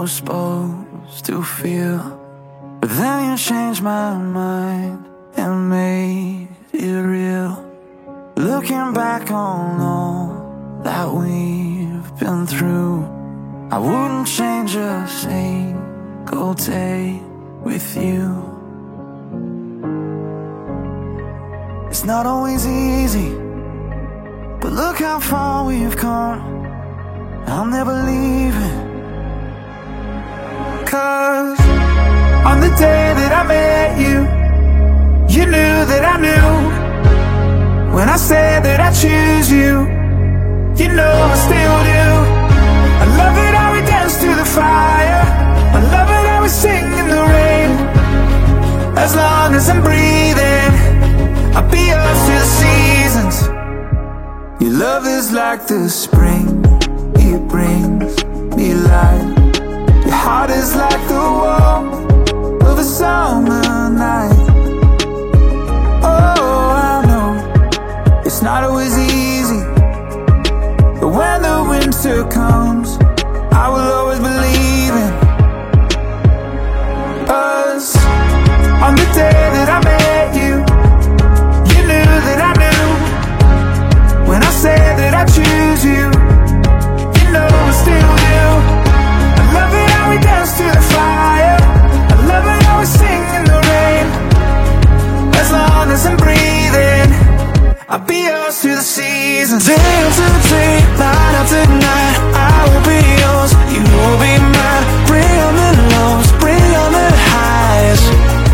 was supposed to feel. But then you changed my mind and made it real. Looking back on all that we've been through, I wouldn't change a single day with you. It's not always easy, but look how far we've come. I'm never leaving. 'Cause on the day that I met you, you knew that I knew. When I said that I choose you, you know I still do. I love it how we dance through the fire. I love it how we sing in the rain. As long as I'm breathing, I'll be yours through the seasons. Your love is like the spring, it brings me light. Your heart is like the warmth of a summer night. Oh, I know it's not always easy, but when the winter comes, I will always believe in us. On the day that I met you, you knew that I knew. When I said that I choose you, you know I still do. I love it how we dance through the fire. I love it how we sing in the rain. As long as I'm breathing, I'll be yours through the seasons. Day after day, night after night, I will be yours, you will be mine. Bring on the lows, bring on the highs.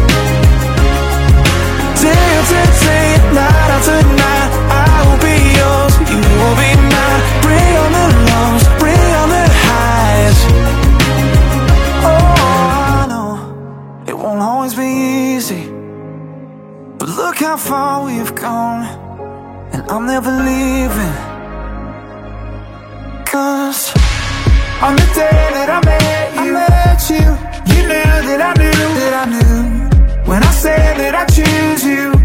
Day after day, night after night, I will be yours, you will be mine. Bring on the lows, bring on the highs. Oh, I know it won't always be easy, but look how far we've gone, and I'm never leaving. 'Cause on the day that I met you, you knew that I knew that I knew. When I said that I choose you,